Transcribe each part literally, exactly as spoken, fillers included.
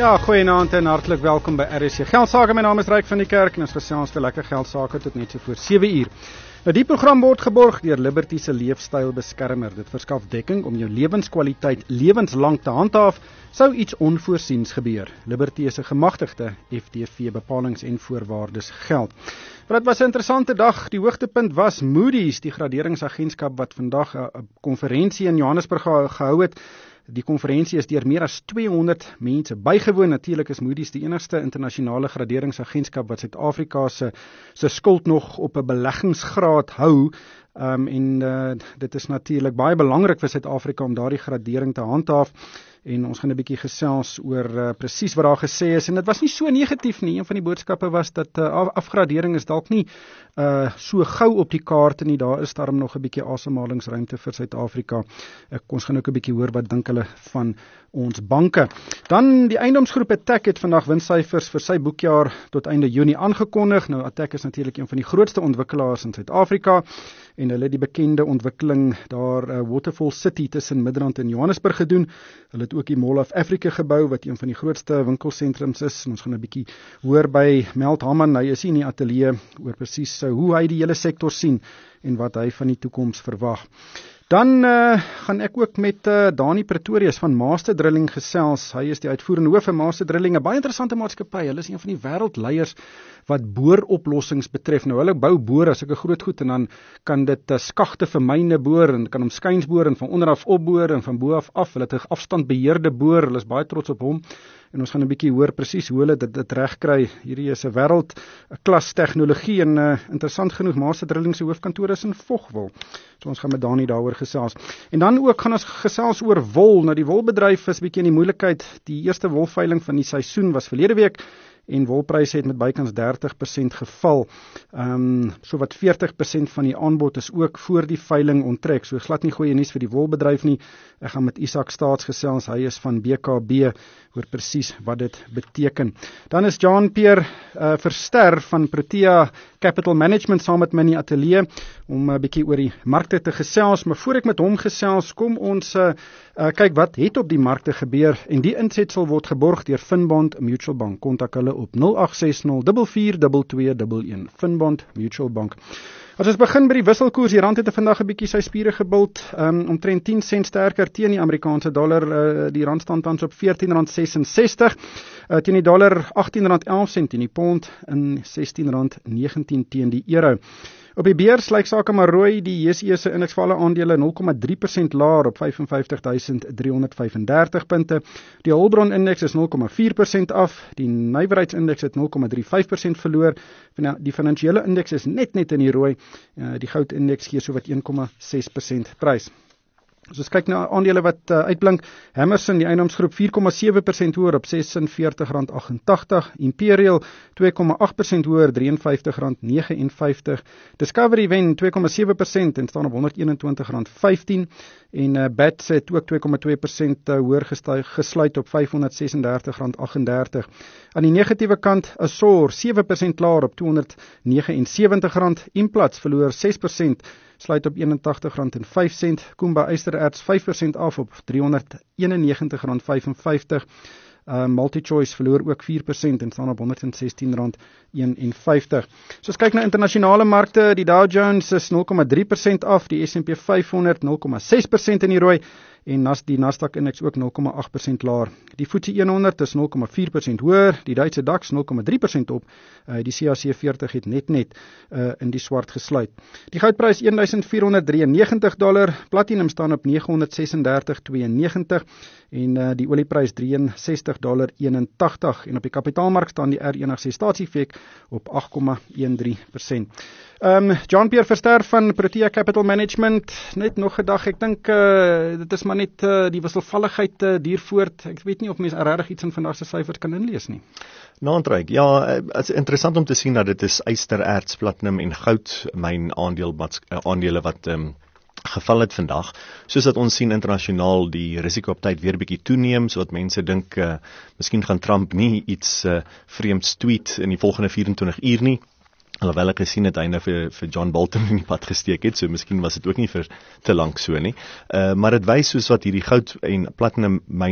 Ja, goeienaand en hartlik welkom by R S C Geldsaake. My naam is Ryk van die Kerk en ons gesels te lekker geldsaake tot net so voor sewe uur. Nou die program word geborg deur Liberty se leefstylbeskermer. Dit verskaf dekking om jou lewenskwaliteit lewenslang te handhaaf sou iets onvoorsiens gebeur. Liberty is 'n gemagtigde F T V bepalings en voorwaardes geld. Maar dit was 'n interessante dag. Die hoogtepunt was Moody's, die graderingsagentskap wat vandag 'n konferensie in Johannesburg gehou het. Die konferensie is deur meer as tweehonderd mense bygewoon. Natuurlik is Moody's die enigste internasionale graderingsagentskap wat Suid-Afrika se se skuld nog op 'n beleggingsgraad hou. Um, en uh, dit is natuurlik baie belangrik vir Suid-Afrika om daardie gradering te handhaaf. En ons gaan 'n bietjie gesels oor uh, presies wat daar gesê is. En dit was nie so negatief nie. Een van die boodskappe was dat uh, afgradering is dalk nie uh, so gou op die kaarte nie. Daar is daarom nog 'n bietjie asemhalingsruimte vir Suid-Afrika. Ek ons gaan ook 'n bietjie hoor wat dink hulle van ons banke. Dan die eiendomsgroep Attacq het vandag winssyfers vir sy boekjaar tot einde Junie aangekondig. Nou Attacq is natuurlik een van die grootste ontwikkelaars in Suid-Afrika. En hulle het die bekende ontwikkeling daar uh, Waterfall City tussen Midrand en Johannesburg gedoen. Hulle het ook die Mall of Africa gebou wat een van die grootste winkelsentrums is. En ons gaan 'n bietjie hoor by Meld Haman, hy is hier in die ateljee oor presies uh, hoe hy die hele sektor sien en wat hy van die toekoms verwag. Dan uh, gaan ek ook met uh, Dani Pretorius van Master Drilling gesels. Hy is die uitvoerende hoof van Master Drilling, 'n baie interessante maatskappy. Hulle is een van die wêreldleiers wat booroplossings betref. Nou hulle bou boor as ek 'n groot goed en dan kan dit uh, skagte vir myne boor en kan hom skuins boor en van onder af opboor en van bo af af. Hulle het 'n afstandbeheerde boor. Hulle is baie trots op hom. En ons gaan 'n bietjie hoor presies hoe hulle dit, dit reg kry. Hierdie is 'n wêreld 'n klas tegnologie en uh, interessant genoeg Master Drilling se hoofkantoor is in Vogwel. So ons gaan met Dani daaroor gesels. En dan ook gaan ons gesels oor wol. Nou die wolbedryf is bietjie in die moeilikheid. Die eerste wolveiling van die seisoen was verlede week en wolpryse het met bykans dertig persent geval. Ehm um, so wat veertig persent van die aanbod is ook voor die veiling onttrek. So glad nie goeie nuus vir die wolbedryf nie. Ek gaan met Isak Staats gesels. Hy is van B K B oor presies wat dit beteken. Dan is Jean-Pierre uh, Verster van Protea Capital Management saam met my in die ateljee om 'n uh, bietjie oor die markte te gesels. Maar voor ek met hom gesels, kom ons uh, uh, kyk wat het op die markte gebeur en die insetsel word geborg deur Finbond Mutual Bank. Kontak hulle op nul agt ses nul vier vier twee twee een een. Finbond Mutual Bank. As ons begin by die wisselkoers, die rand het vandag 'n bietjie sy spiere gebult, um, omtrent tien sent sterker teen die Amerikaanse dollar, uh, die rand staan tans op veertien rand sesensestig, uh, teen die dollar agttien rand elf sent, teen die pond in sestien rand negentien teen die euro. Op die beurs lyk sake maar rooi, die J S E se indeks vir alle aandele nul komma drie persent laer op vyf en vyftig duisend drie honderd vyf en dertig punte. Die Hulbron indeks is nul komma vier persent af, die nywerheidsindeks het nul komma drie vyf persent verloor, die finansiële indeks is net net in die rooi, die goudindeks gee so wat een komma ses persent prys. As ons kyk na aandele wat uh, uitblink, Hammerson, die eiendomsgroep vier komma sewe persent hoër op ses en veertig rand agentagtig, Imperial twee komma agt persent hoër drie en vyftig rand vyf en vyftig, Discovery wen twee komma sewe persent en staan op honderd een en twintig rand vyftien en uh, B A T S het ook twee komma twee persent uh, hoër gestuig, gesluit op vyfhonderd ses en dertig rand agt en dertig. Aan die negatiewe kant, Assur sewe persent laer op tweehonderd nege en sewentig rand, Implats verloor ses persent, sluit op eenentagtig rand en vyf sent, Kumba Ystererts vyf persent af op driehonderd eenennegentig rand vyf en vyftig, uh, MultiChoice verloor ook vier persent en staan op honderd sestien rand een en vyftig. So as kyk na internasionale markte, die Dow Jones is nul komma drie persent af, die S en P vyfhonderd nul komma ses persent in die rooi en die Nasdaq indeks ook nul komma agt persent laer. Die F T S E honderd is nul komma vier persent hoër, die Duitse DAX nul komma drie persent op, uh, die C A C veertig het net net uh, in die swart gesluit. Die goudprys een duisend vier honderd drieënnegentig dollar, platinum staan op nege honderd sesendertig komma tweeënnegentig en uh, die olieprys ses drie ses dollar eenentagtig en op die kapitaalmark staan die R eenentagtig staatseffek op agt komma drie een persent. Um, Jean-Pierre Verster van Protea Capital Management, net nog 'n dag, ek dink uh, dit is maar net uh, die wisselvalligheid uh, duur voort. Ek weet nie of mense regtig iets in vandag se syfers kan inlees nie. Naantryk, ja, het is interessant om te sien dat dit is ystererts, platinum en goud myn aandeel, aandele wat um, geval het vandag, soos dat ons sien internasionaal die risiko op tyd weer bietjie toeneem, sodat mense dink, uh, miskien gaan Trump nie iets uh, vreemds tweet in die volgende vyf-en-twintig uur nie, alhoewel ek gesien het einde vir, vir John Bolton in die pad gesteek het, so miskien was dit ook nie vir te lank so nie, uh, maar het wys soos wat hierdie goud en platinum myn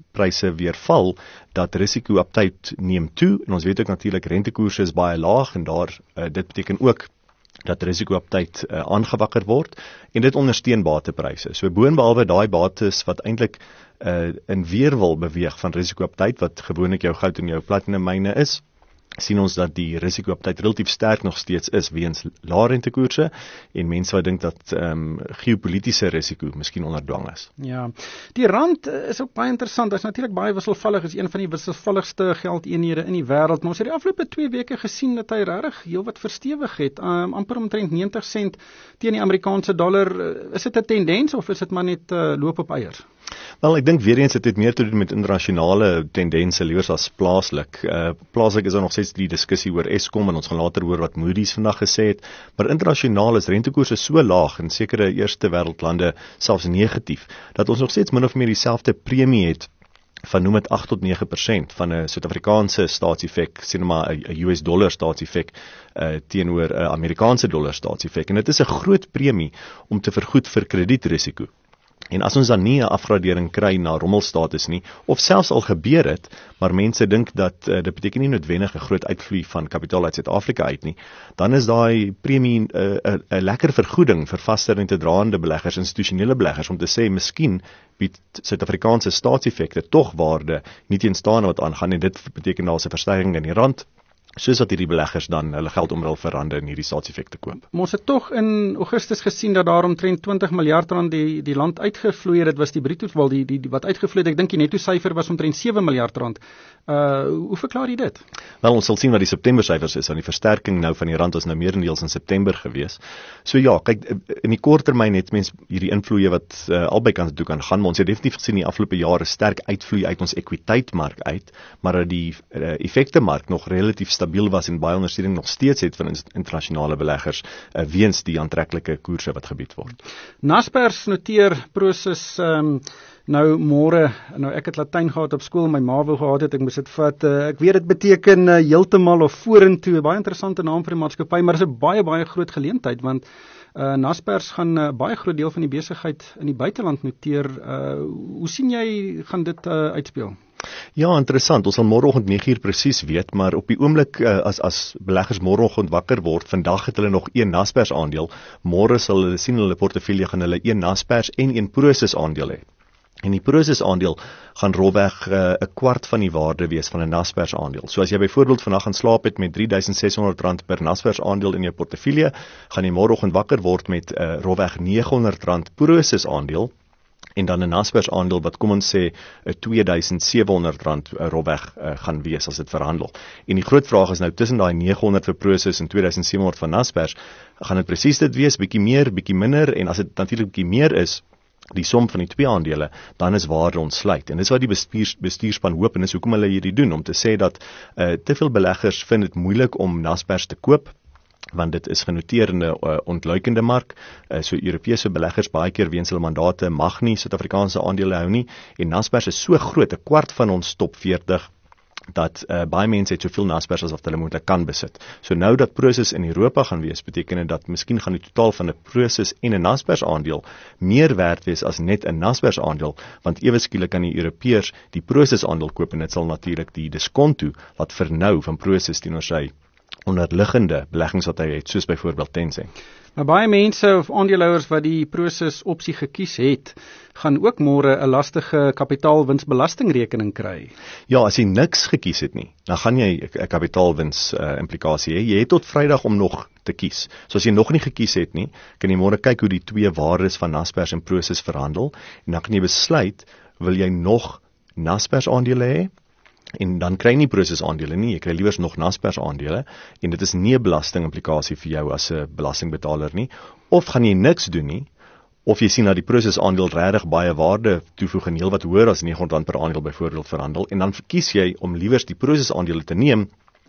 pryse weer val, dat risiko-aptyd neem toe, en ons weet ook natuurlik rentekoerse is baie laag, en daar, uh, dit beteken ook dat risiko-aptyd uh, aangewakker word, en dit ondersteun batepryse. So boonbehalwe daai bates wat eintlik uh, in weerwil beweeg van risiko-aptyd, wat gewoonlik jou goud en jou platinum myne is, sien ons dat die risiko-aptyd relatief sterk nog steeds is weens lae rentekoerse en mense wat dink dat um, geopolitiese risiko miskien onder dwang is. Ja, die rand is ook baie interessant. Dit is natuurlik baie wisselvallig, is een van die wisselvalligste geldeenhede in die wêreld, maar ons het die afgelope twee weke gesien dat hy regtig heelwat verstewig het, um, amper omtrent negentig sent teen die Amerikaanse dollar. Is dit 'n tendens of is dit maar net uh, loop op eiers? Wel, ek dink weer eens het dit meer te doen met internasionale tendense liewers as plaaslik. Uh, plaaslik is daar nog steeds die diskussie oor Eskom en ons gaan later hoor wat Moody's vandag gesê het, maar internasionaal is rentekoerse so laag in sekere eerste wêreldlande selfs negatief, dat ons nog steeds min of meer dieselfde premie het van noem het agt tot nege persent van 'n Suid-Afrikaanse staatseffek, sien maar 'n U S dollar staatseffek uh, teenoor 'n Amerikaanse dollar staatseffek, en dit is 'n groot premie om te vergoed vir kredietrisiko. En as ons dan nie 'n afgradering kry na rommelstatus nie, of selfs al gebeur het, maar mense dink dat uh, dit beteken nie noodwendig 'n groot uitvloei van kapitaal uit Suid-Afrika uit nie, dan is daai premie 'n uh, uh, uh, lekker vergoeding vir vaste rentedraende beleggers, institusionele beleggers, om te sê miskien bied Suid-Afrikaanse staatseffekte tog waarde, nie teenstaande wat aangaan, en dit beteken daar's 'n verstyging in die rand, soos dat hierdie beleggers dan hulle geld omruil vir rande en hierdie staatseffekte koop. Ons het tog in Augustus gesien dat daar omtrent twintig miljard rand die die land uitgevloei het. Dit was die bruto wel die, die die wat uitgevloei het. Ek dink die netto syfer was omtrent sewe miljard rand. Uh hoe verklaar jy dit? Wel, ons sal sien wat die September syfers is. Aan die versterking nou van die rand was nou meerendeels in September gewees. So ja, kyk, in die kort termyn het mens hierdie invloeye wat uh, albei kante toe kan gaan, maar ons het definitief gesien die afgelope jare sterk uitvloei uit ons ekwiteitmark uit, maar dat die uh, effektemark nog relatief stabiel was en baie ondersteuning nog steeds het van internasionale beleggers uh, weens die aantreklike koerse wat gebied word. Naspers noteer Prosus um, nou môre, nou ek het Latyn gehad op skool, my ma wou gehad het, ek moes dit vat, uh, ek weet dit beteken uh, heeltemal of vorentoe, baie interessante naam vir die maatskappy, maar dit is 'n baie baie groot geleentheid, want uh, Naspers gaan 'n uh, baie groot deel van die besigheid in die buiteland noteer. Uh, hoe sien jy gaan dit uh, uitspeel? Ja, interessant. Ons sal môreoggend nege uur presies weet, maar op die oomblik uh, as as beleggers môreoggend wakker word, vandag het hulle nog een Naspers aandeel. Môre sal hulle sien hulle portefeulje gaan hulle een Naspers en een Prosus aandeel hê. En die Prosus aandeel gaan rolweg 'n uh, kwart van die waarde wees van 'n Naspers aandeel. So as jy byvoorbeeld vandag gaan slaap het met drie duisend ses honderd rand per Naspers aandeel in jou portefeulje, gaan jy môreoggend wakker word met 'n uh, rolweg nege honderd rand Prosus aandeel, en dan 'n Naspers aandeel wat kom ons sê twee duisend sewe honderd rand uh, rolweg uh, gaan wees as dit verhandel. En die groot vraag is nou tussen daai nege honderd vir Prosus en twee duisend sewe honderd van Naspers, gaan dit presies dit wees, bietjie meer, bietjie minder, en as dit natuurlik bietjie meer is, die som van die twee aandele, dan is waarde ontsluit. En dis wat die bestuurs, bestuurspan hoop, en dis hoekom hulle hierdie doen, om te sê dat uh, te veel beleggers vind dit moeilik om Naspers te koop, want dit is genoteer in 'n uh, ontluikende mark, uh, so Europese beleggers baie keer weens hulle mandate mag nie Suid-Afrikaanse aandele hou nie, en Naspers is so groot, 'n kwart van ons top veertig, dat uh, baie mense het soveel Naspers as wat hulle moontlik kan besit. So nou dat Prosus in Europa gaan wees, beteken dit dat miskien gaan die totaal van 'n Prosus en 'n Naspers aandeel meer werd wees as net 'n Naspers aandeel, want ewe skielik kan die Europeërs die Prosus aandeel koop, en dit sal natuurlik die diskonto wat vernou van Prosus teenoor sy onderliggende beleggings wat hy het, soos byvoorbeeld Tencent. Maar baie mense of aandeelhouers wat die Prosus opsie gekies het, gaan ook môre 'n lastige kapitaalwinsbelastingrekening kry. Ja, as jy niks gekies het nie, dan gaan jy 'n kapitaalwins uh, implikasie hê. Jy het tot Vrydag om nog te kies. So as jy nog nie gekies het nie, kan jy môre kyk hoe die twee waardes van Naspers en Prosus verhandel, en dan kan jy besluit, wil jy nog Naspers aandele hê? En dan kry jy nie Prosus aandele nie, jy kry liewers nog Naspers aandele, en dit is nie 'n belastingimplikasie vir jou as 'n belastingbetaler nie, of gaan jy niks doen nie, of jy sien dat die Prosus aandeel regtig baie waarde toevoeg en heel wat hoër as nege honderd rand per aandeel byvoorbeeld verhandel, en dan verkies jy om liewers die Prosus aandele te neem,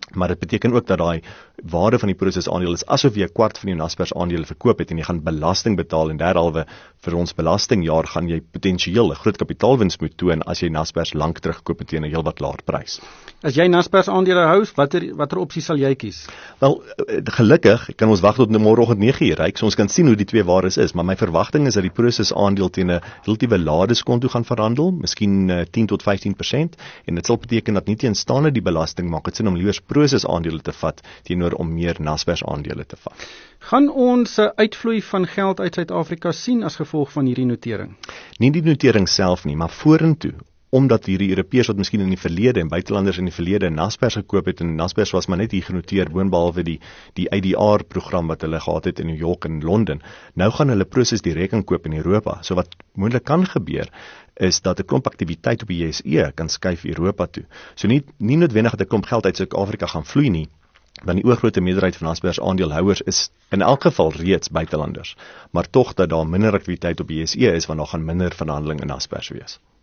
Maar dit beteken ook dat daai waarde van die Prosus aandeel is asof jy 'n kwart van jou Naspers aandele verkoop het en jy gaan belasting betaal en derhalwe vir ons belastingjaar gaan jy potensieel 'n groot kapitaalwins moet toon as jy Naspers lank terugkoop teen 'n heelwat laer prys. As jy Naspers aandele hou, watter watter opsie sal jy kies? Wel, gelukkig kan ons wag tot môreoggend nege uur ry, so ons kan sien hoe die twee waardes is, maar my verwagting is dat die Prosus aandeel teen 'n relatiewe lae diskonto gaan verhandel, miskien uh, tien tot vyftien persent, en dit sal beteken dat nie teenstaande die belasting maak dit sin om liewer Prosus aandele te vat teenoor om meer Naspers aandele te vat. Gaan ons 'n uitvloei van geld uit Suid-Afrika sien as gevolg van hierdie notering? Nie die notering self nie, maar vorentoe. Omdat hierdie Europeërs wat miskien in die verlede en buitelanders in die verlede Naspers gekoop het en Naspers was maar net hier genoteer boonbehalwe die die I D R program wat hulle gehad het in New York en Londen. Nou gaan hulle Prosus direk inkoop in Europa. So wat moontlik kan gebeur is dat 'n klomp aktiwiteit op die J S E kan skuif Europa toe. So nie nie noodwendig dat 'n klomp geld uit Suid-Afrika gaan vloei nie. Want die oorgrootste meerderheid van Naspers aandeelhouers is in elk geval reeds buitelanders, maar tog dat daar minder aktiwiteit op die J S E is want daar gaan minder verhandeling in Naspers wees.